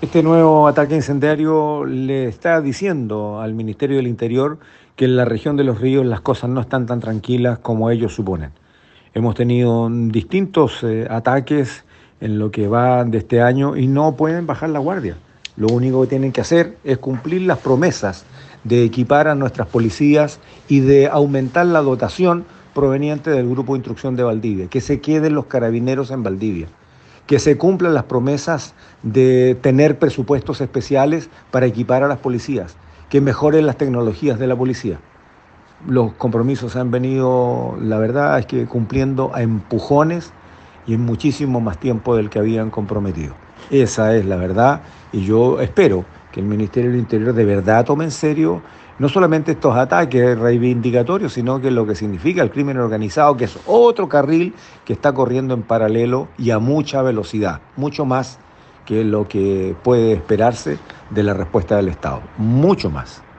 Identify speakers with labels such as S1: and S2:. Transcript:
S1: Este nuevo ataque incendiario le está diciendo al Ministerio del Interior que en la región de Los Ríos las cosas no están tan tranquilas como ellos suponen. Hemos tenido distintos ataques en lo que va de este año y no pueden bajar la guardia. Lo único que tienen que hacer es cumplir las promesas de equipar a nuestras policías y de aumentar la dotación proveniente del Grupo de Instrucción de Valdivia, que se queden los carabineros en Valdivia, que se cumplan las promesas de tener presupuestos especiales para equipar a las policías, que mejoren las tecnologías de la policía. Los compromisos se han venido, la verdad es que cumpliendo a empujones y en muchísimo más tiempo del que habían comprometido. Esa es la verdad y yo espero que el Ministerio del Interior de verdad tome en serio no solamente estos ataques reivindicatorios, sino que lo que significa el crimen organizado, que es otro carril que está corriendo en paralelo y a mucha velocidad, mucho más que lo que puede esperarse de la respuesta del Estado, mucho más.